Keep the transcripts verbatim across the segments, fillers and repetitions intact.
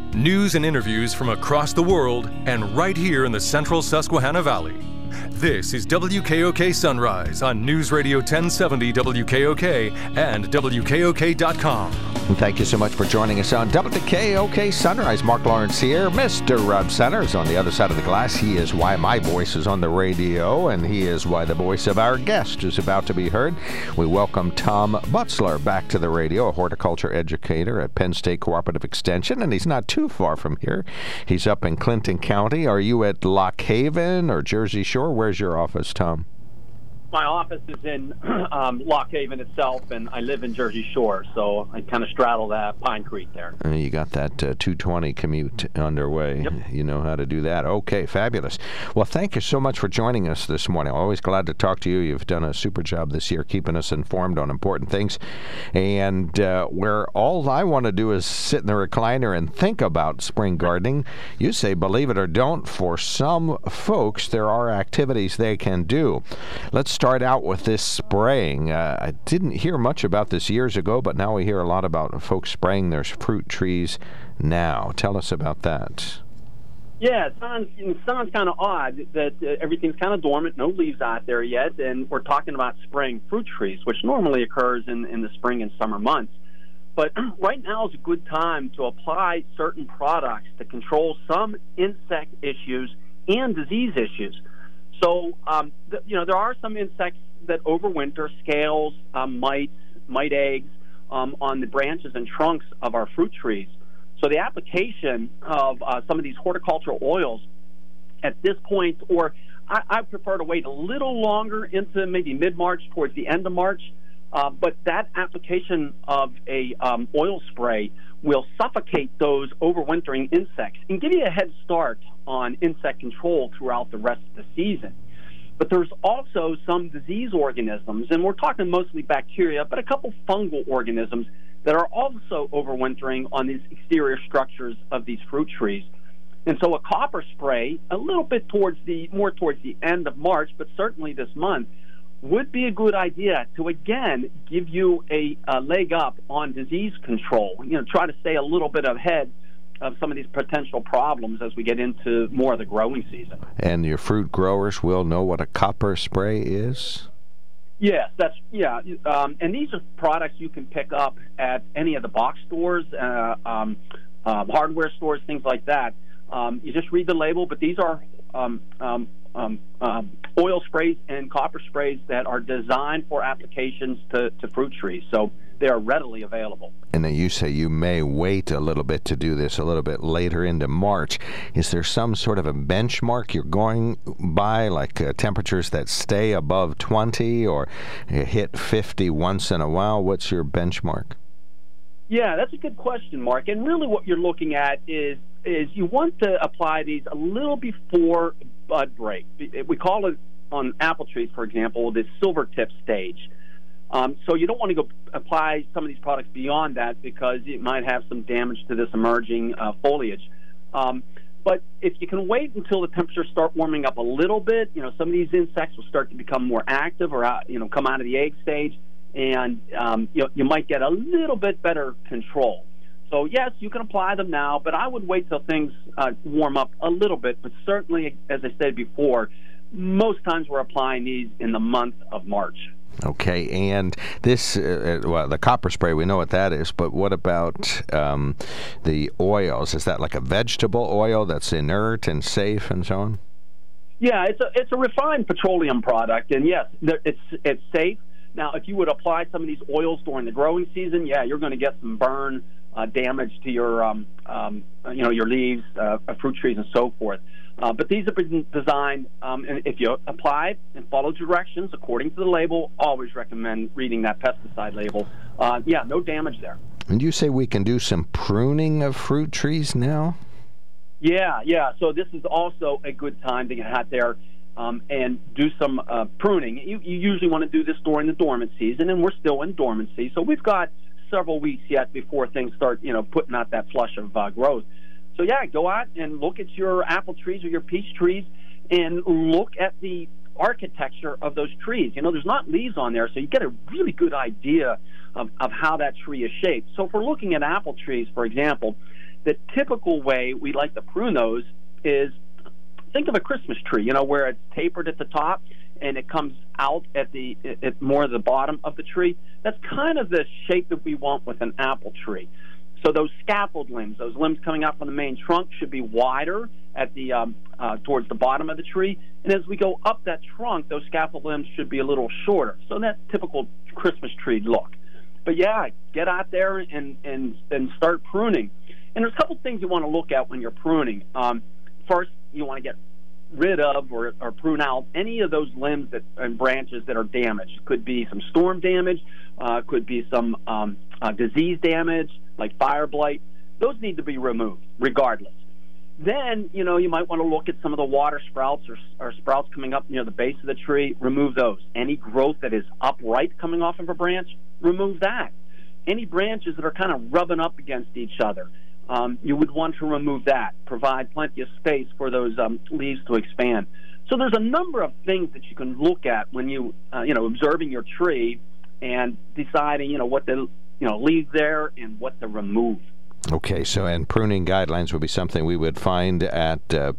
News and interviews from across the world and right here in the central Susquehanna Valley. This is W K O K Sunrise on News Radio ten seventy W K O K and W K O K dot com. And thank you so much for joining us on W K O K Sunrise. Mark Lawrence here. Mister Rob Centers on the other side of the glass. He is why my voice is on the radio, and he is why the voice of our guest is about to be heard. We welcome Tom Butzler back to the radio, a horticulture educator at Penn State Cooperative Extension, and he's not too far from here. He's up in Clinton County. Are you at Lock Haven or Jersey Shore? Where's your office, Tom? My office is in um, Lock Haven itself, and I live in Jersey Shore, so I kind of straddle that Pine Creek there. Uh, you got that uh, two twenty commute underway. Yep. You know how to do that. Okay, fabulous. Well, thank you so much for joining us this morning. Always glad to talk to you. You've done a super job this year keeping us informed on important things. And uh, where all I want to do is sit in the recliner and think about spring gardening, you say, believe it or don't, for some folks, there are activities they can do. Let's start out with this spraying. Uh, I didn't hear much about this years ago, but now we hear a lot about folks spraying their fruit trees now. Tell us about that. Yeah, it sounds, it sounds kind of odd that uh, everything's kind of dormant, no leaves out there yet, and we're talking about spraying fruit trees, which normally occurs in, in the spring and summer months. But right now is a good time to apply certain products to control some insect issues and disease issues. So, um, th- you know, there are some insects that overwinter, scales, um, mites, mite eggs, um, on the branches and trunks of our fruit trees. So the application of uh, some of these horticultural oils at this point, or I, I prefer to wait a little longer into maybe mid-March, towards the end of March, uh, but that application of a um, oil spray will suffocate those overwintering insects and give you a head start on insect control throughout the rest of the season. But there's also some disease organisms, and we're talking mostly bacteria, but a couple fungal organisms that are also overwintering on these exterior structures of these fruit trees. And so a copper spray, a little bit towards the more towards the end of March, but certainly this month, would be a good idea to, again, give you a, a leg up on disease control. You know, try to stay a little bit ahead of some of these potential problems as we get into more of the growing season. And your fruit growers will know what a copper spray is? Yes, that's, yeah. Um, and these are products you can pick up at any of the box stores, uh, um, um, hardware stores, things like that. Um, you just read the label, but these are um, um, um, um, oil sprays and copper sprays that are designed for applications to, to fruit trees. So they are readily available. And then you say you may wait a little bit to do this a little bit later into March. Is there some sort of a benchmark you're going by, like uh, temperatures that stay above twenty or hit fifty once in a while? What's your benchmark? Yeah, that's a good question, Mark. And really what you're looking at is is you want to apply these a little before bud break. We call it on apple trees, for example, the silver tip stage. Um, so you don't want to go apply some of these products beyond that because it might have some damage to this emerging uh, foliage. Um, but if you can wait until the temperatures start warming up a little bit, you know, some of these insects will start to become more active or, out, you know, come out of the egg stage, and um, you know, you might get a little bit better control. So, yes, you can apply them now, but I would wait till things uh, warm up a little bit. But certainly, as I said before, most times we're applying these in the month of March. Okay, and this, uh, well, the copper spray, we know what that is, but what about um, the oils? Is that like a vegetable oil that's inert and safe and so on? Yeah, it's a it's a refined petroleum product, and yes, it's it's safe. Now, if you would apply some of these oils during the growing season, yeah, you're going to get some burn, uh, damage to your um, um, you know your leaves, uh, fruit trees, and so forth. Uh, but these have been designed, um, and if you apply and follow directions according to the label, always recommend reading that pesticide label. Uh, yeah, no damage there. And you say we can do some pruning of fruit trees now? Yeah, yeah. So this is also a good time to get out there um, and do some uh, pruning. You, you usually want to do this during the dormant season, and we're still in dormancy, so we've got several weeks yet before things start, you know, putting out that flush of uh, growth. So, yeah, go out and look at your apple trees or your peach trees and look at the architecture of those trees. You know, there's not leaves on there, so you get a really good idea of, of how that tree is shaped. So if we're looking at apple trees, for example, the typical way we like to prune those is, think of a Christmas tree, you know, where it's tapered at the top and it comes out at the at more the bottom of the tree. That's kind of the shape that we want with an apple tree. So those scaffold limbs, those limbs coming out from the main trunk, should be wider at the um, uh, towards the bottom of the tree. And as we go up that trunk, those scaffold limbs should be a little shorter. So that's typical Christmas tree look. But yeah, get out there and and and start pruning. And there's a couple things you want to look at when you're pruning. Um, first, you want to get rid of or, or prune out any of those limbs that and branches that are damaged. It could be some storm damage, uh, could be some um, uh, disease damage like fire blight. Those need to be removed regardless. Then, you know, you might want to look at some of the water sprouts or, or sprouts coming up near the base of the tree. Remove those. Any growth that is upright coming off of a branch, remove that. Any branches that are kind of rubbing up against each other, um, you would want to remove that. Provide plenty of space for those um, leaves to expand. So there's a number of things that you can look at when you, uh, you know, observing your tree and deciding, you know, what to, you know, leave there and what to remove. Okay, so and pruning guidelines would be something we would find at uh,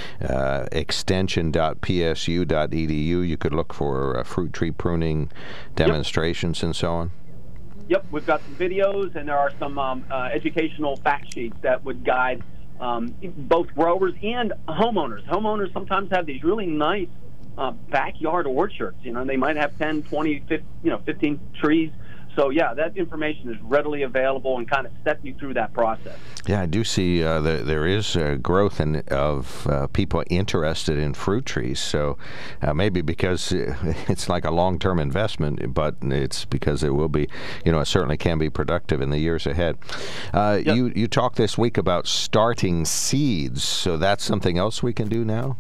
uh, extension dot p s u dot e d u. You could look for uh, fruit tree pruning demonstrations yep. and so on. Yep, we've got some videos, and there are some um, uh, educational fact sheets that would guide um, both growers and homeowners. Homeowners sometimes have these really nice uh, backyard orchards. You know, they might have ten, twenty, fifty, you know, fifteen trees. So, yeah, that information is readily available and kind of step you through that process. Yeah, I do see uh, the, there is uh, growth in, of uh, people interested in fruit trees. So uh, maybe because it's like a long-term investment, but it's because it will be, you know, it certainly can be productive in the years ahead. Uh, yep. You you talked this week about starting seeds. So that's something else we can do now?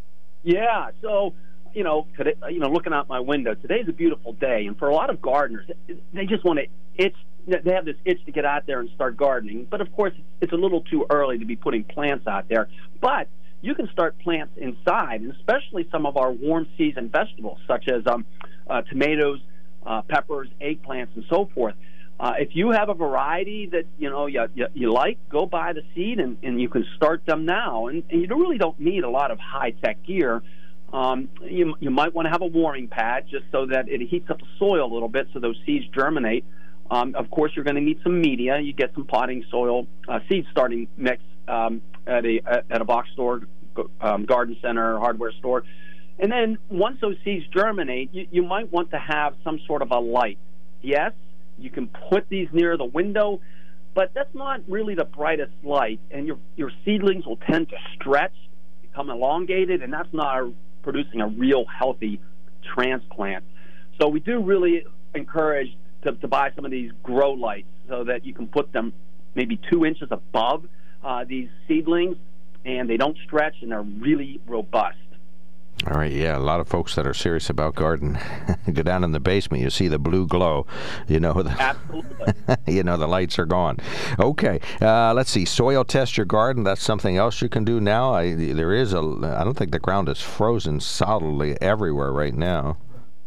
Yeah, so... You know, today, you know, looking out my window, today's a beautiful day, and for a lot of gardeners, they just want to itch. They have this itch to get out there and start gardening. But of course, it's a little too early to be putting plants out there. But you can start plants inside, and especially some of our warm season vegetables, such as um, uh, tomatoes, uh, peppers, eggplants, and so forth. Uh, if you have a variety that you know you, you, you like, go buy the seed, and, and you can start them now. And, and you really don't need a lot of high-tech gear. Um, you, you might want to have a warming pad just so that it heats up the soil a little bit so those seeds germinate. Um, of course, you're going to need some media. You get some potting soil, uh, seed starting mix um, at a at a box store, um, garden center, hardware store. And then once those seeds germinate, you, you might want to have some sort of a light. Yes, you can put these near the window, but that's not really the brightest light, and your your seedlings will tend to stretch, become elongated, and that's not a producing a real healthy transplant. So we do really encourage to, to buy some of these grow lights so that you can put them maybe two inches above uh, these seedlings, and they don't stretch, and they're really robust. All right, yeah, a lot of folks that are serious about garden go down in the basement. You see the blue glow. You know the absolutely. You know the lights are gone. Okay, uh, let's see. Soil test your garden. That's something else you can do now. I there is a. I don't think the ground is frozen solidly everywhere right now.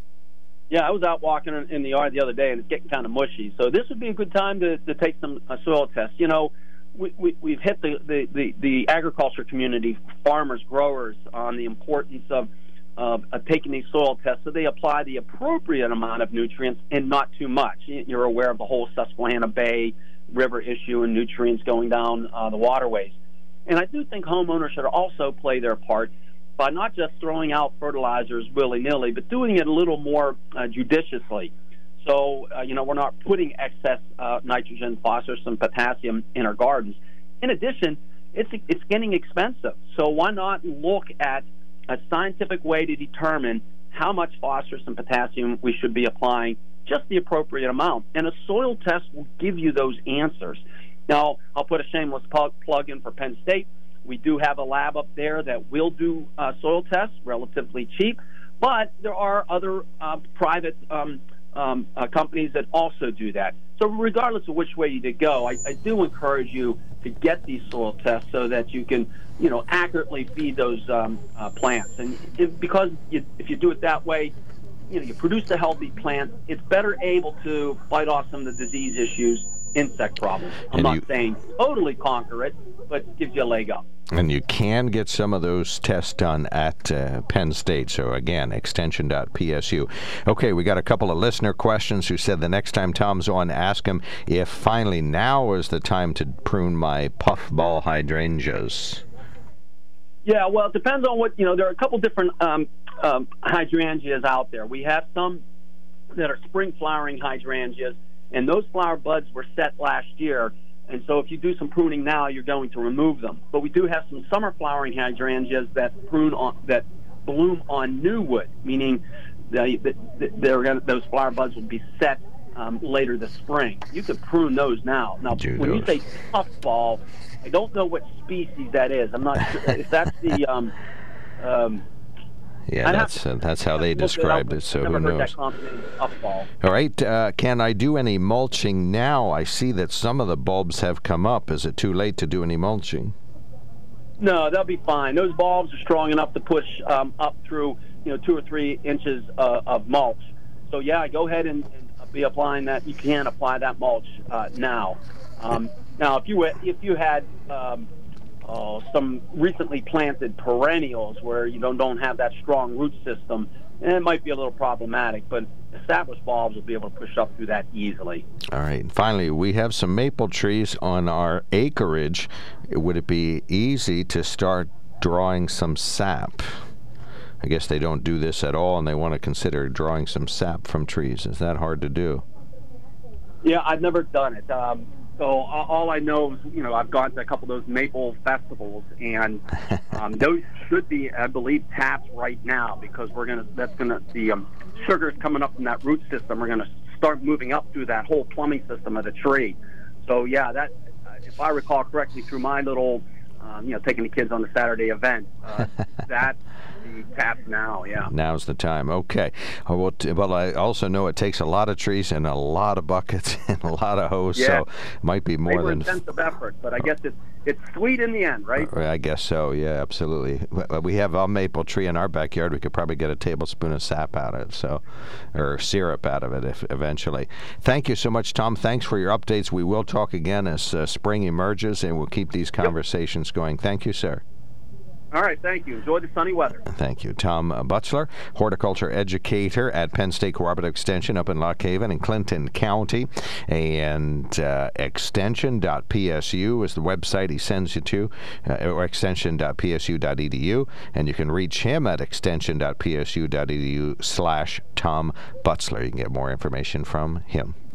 Yeah, I was out walking in the yard the other day, and it's getting kind of mushy. So this would be a good time to, to take some uh, soil tests. You know. We, we, we've hit the, the, the, the agriculture community, farmers, growers, on the importance of, of, of taking these soil tests so they apply the appropriate amount of nutrients and not too much. You're aware of the whole Susquehanna Bay River issue and nutrients going down uh, the waterways. And I do think homeowners should also play their part by not just throwing out fertilizers willy-nilly, but doing it a little more uh, judiciously. So, uh, you know, we're not putting excess uh, nitrogen, phosphorus, and potassium in our gardens. In addition, it's it's getting expensive. So why not look at a scientific way to determine how much phosphorus and potassium we should be applying, just the appropriate amount. And a soil test will give you those answers. Now, I'll put a shameless plug in for Penn State. We do have a lab up there that will do uh, soil tests, relatively cheap. But there are other uh, private um Um, uh, companies that also do that. So regardless of which way you to go, I, I do encourage you to get these soil tests so that you can, you know, accurately feed those um, uh, plants. And if, because you, if you do it that way, you know, you produce a healthy plant. It's better able to fight off some of the disease issues insect problem. I'm And not you- saying totally conquer it, but gives you a leg up. And you can get some of those tests done at uh, Penn State. So, again, extension dot P S U. Okay, we got a couple of listener questions who said the next time Tom's on, ask him if finally now is the time to prune my puffball hydrangeas. Yeah, well, it depends on what, you know, there are a couple different um, um, hydrangeas out there. We have some that are spring flowering hydrangeas, and those flower buds were set last year. And so if you do some pruning now, you're going to remove them. But we do have some summer flowering hydrangeas that prune on, that bloom on new wood, meaning they, they're gonna, those flower buds will be set um, later this spring. You could prune those now. Now, Do when those. you say puffball, I don't know what species that is. I'm not sure if that's the um, um, Yeah, I'd have that's uh, that's how they look it up, described but it, so I've who never heard knows? that combination, puffball. All right, uh, can I do any mulching now? I see that some of the bulbs have come up. Is it too late to do any mulching? No, they'll be fine. Those bulbs are strong enough to push um, up through, you know, two or three inches uh, of mulch. So yeah, go ahead and, and be applying that. You can apply that mulch uh, now. Um, now, if you if you had um, uh, some recently planted perennials where you don't don't have that strong root system, it might be a little problematic. But established bulbs will be able to push up through that easily. All right. And finally, we have some maple trees on our acreage. Would it be easy to start drawing some sap? I guess they don't do this at all, and they want to consider drawing some sap from trees. Is that hard to do? Yeah, I've never done it. Um, so all all I know is, you know, I've gone to a couple of those maple festivals, and um, those should be, I believe, tapped right now because we're gonna. That's gonna the um, sugars coming up from that root system are gonna start moving up through that whole plumbing system of the tree. So yeah, that uh, if I recall correctly, through my little, um, you know, taking the kids on the Saturday event, uh, that. The tapped now, yeah. Now's the time. Okay. Uh, Well, t- well, I also know it takes a lot of trees and a lot of buckets and a lot of hose, Yeah. so it might be more Labor than. intensive effort, but I guess it's it's sweet in the end, right? Uh, I guess so. Yeah, absolutely. W- We have a maple tree in our backyard. We could probably get a tablespoon of sap out of it, so, or syrup out of it, if eventually. Thank you so much, Tom. Thanks for your updates. We will talk again as uh, spring emerges, and we'll keep these conversations going. Thank you, sir. All right, thank you. Enjoy the sunny weather. Thank you. Tom uh, Butzler, horticulture educator at Penn State Cooperative Extension up in Lock Haven in Clinton County. And uh, extension dot P S U is the website he sends you to, uh, or extension dot P S U dot E D U. And you can reach him at extension dot P S U dot E D U slash Tom Butzler. You can get more information from him.